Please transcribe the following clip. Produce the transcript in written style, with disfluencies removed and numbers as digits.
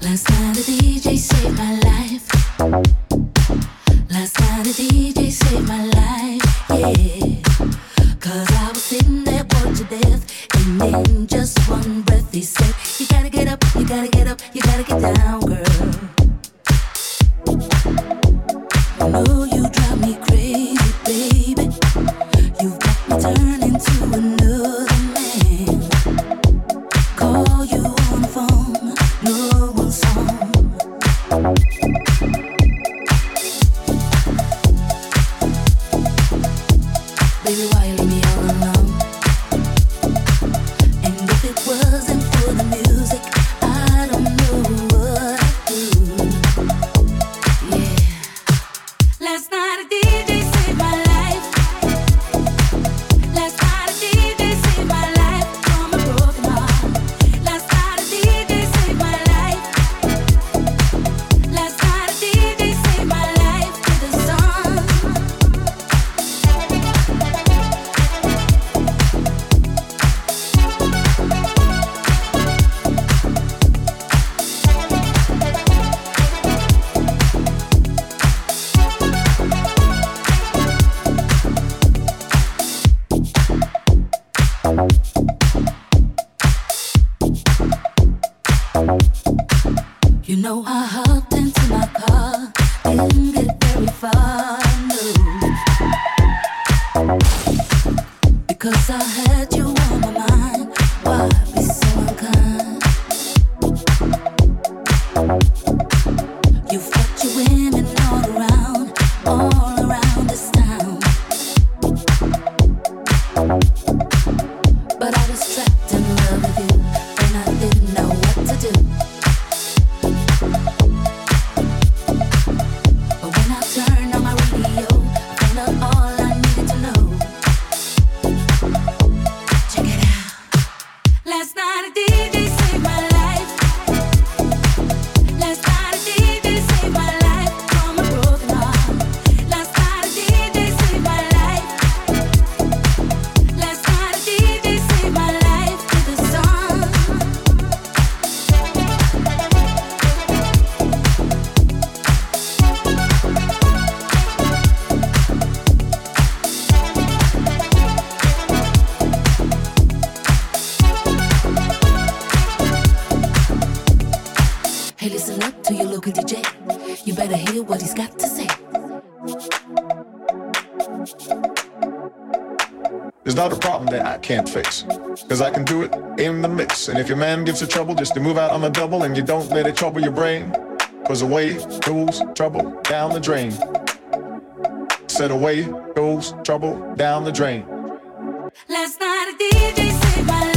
Last night a DJ saved my life. Last night a DJ saved my life, yeah. 'Cause I was sitting there bored to death, and in just one breath he said, you gotta get up, you gotta get up, you gotta get down, girl. I know you drive me crazy, baby. You've got me turning to another man. Call you on the phone, no one's home. Baby, why you leave me all alone? And if it wasn't for the music, I don't know what I'd do. Yeah. Last night a DJ saved my life. Last night a DJ saved my life from a broken heart. Last night a DJ saved my life. Last night a DJ saved my life with the sun. You know I hopped into my car, didn't get very far, no. Because I had you on my mind, why be so unkind? You've got your women all around this town. But I was trapped in love with you, and I didn't know what to do. But when I turned on my radio, I found out all I needed to know. Check it out. Last night a DJ saved my life. Last night a DJ saved my life from a broken heart. Last night a DJ saved my life. Last night a DJ saved my life with the sun. Hey, listen up to your local DJ. You better hear what he's got to say. It's not a problem that I can't fix, 'cause I can do it in the mix. And if your man gives you trouble, just to move out on the double, and you don't let it trouble your brain, 'cause away goes trouble down the drain. Said away goes trouble down the drain. Last night a DJ saved my life.